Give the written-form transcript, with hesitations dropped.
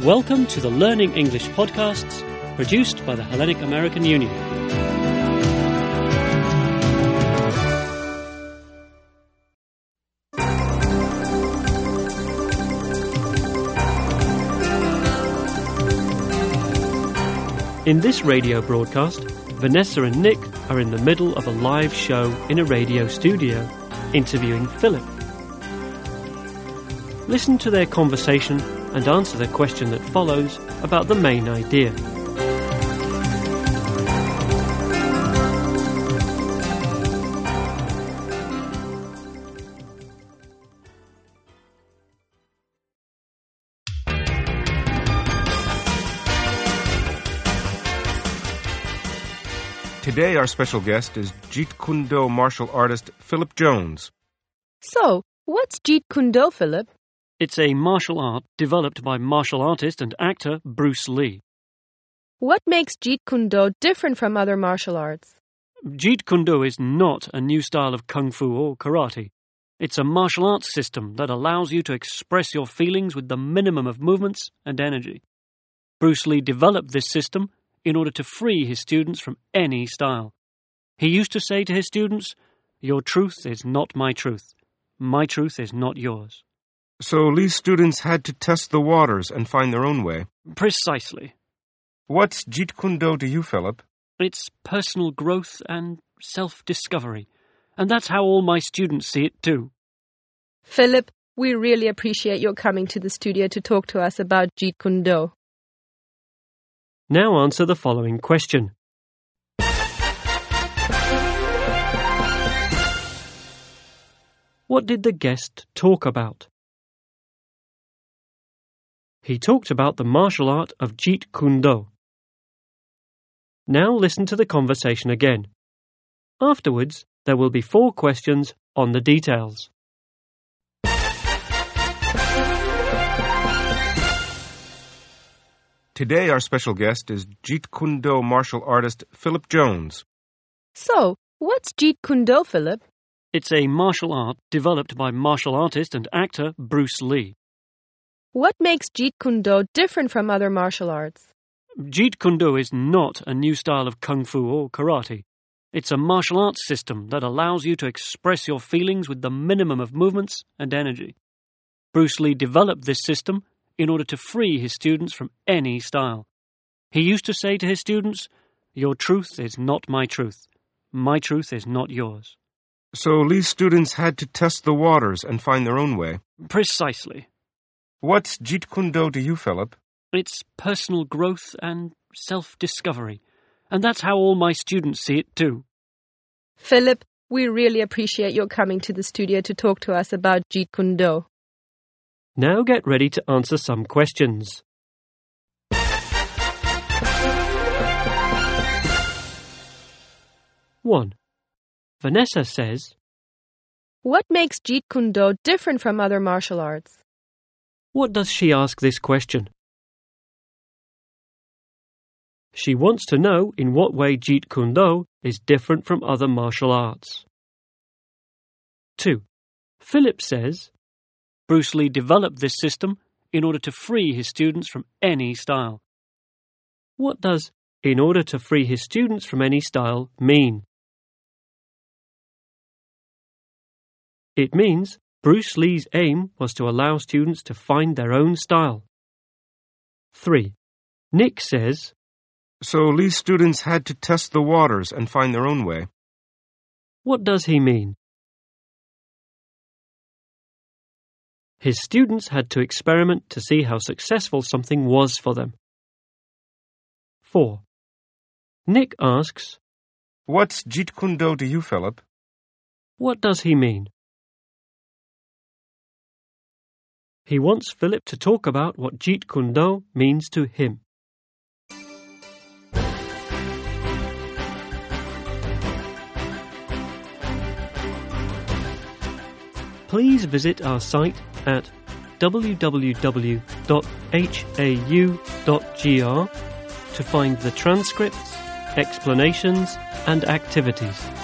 Welcome to the Learning English podcasts produced by the Hellenic American Union. In this radio broadcast, Vanessa and Nick are in the middle of a live show in a radio studio, interviewing Philip. Listen to their conversation and answer the question that follows about the main idea. Today our special guest is Jeet Kune Do martial artist Philip Jones. So, what's Jeet Kune Do, Philip? It's a martial art developed by martial artist and actor Bruce Lee. What makes Jeet Kune Do different from other martial arts? Jeet Kune Do is not a new style of kung fu or karate. It's a martial arts system that allows you to express your feelings with the minimum of movements and energy. Bruce Lee developed this system in order to free his students from any style. He used to say to his students, "Your truth is not my truth. My truth is not yours." So Lee's students had to test the waters and find their own way. Precisely. What's Jeet Kune Do to you, Philip? It's personal growth and self-discovery. And that's how all my students see it too. Philip, we really appreciate your coming to the studio to talk to us about Jeet Kune Do. Now answer the following question. What did the guest talk about? He talked about the martial art of Jeet Kune Do. Now listen to the conversation again. Afterwards, there will be 4 questions on the details. Today our special guest is Jeet Kune Do martial artist Philip Jones. So, what's Jeet Kune Do, Philip? It's a martial art developed by martial artist and actor Bruce Lee. What makes Jeet Kune Do different from other martial arts? Jeet Kune Do is not a new style of kung fu or karate. It's a martial arts system that allows you to express your feelings with the minimum of movements and energy. Bruce Lee developed this system in order to free his students from any style. He used to say to his students, "Your truth is not my truth. My truth is not yours." So Lee's students had to test the waters and find their own way. Precisely. What's Jeet Kune Do to you, Philip? It's personal growth and self-discovery. And that's how all my students see it too. Philip, we really appreciate your coming to the studio to talk to us about Jeet Kune Do. Now get ready to answer some questions. One. Vanessa says, What makes Jeet Kune Do different from other martial arts? what does she ask this question? She wants to know in what way Jeet Kune Do is different from other martial arts. 2. Philip says, Bruce Lee developed this system in order to free his students from any style. What does "in order to free his students from any style" mean? It means Bruce Lee's aim was to allow students to find their own style. 3. Nick says, So Lee's students had to test the waters and find their own way. what does he mean? His students had to experiment to see how successful something was for them. 4. Nick asks, What's Jeet Kune Do to you, Philip? what does he mean? He wants Philip to talk about what Jeet Kune Do means to him. Please visit our site at www.hau.gr to find the transcripts, explanations and activities.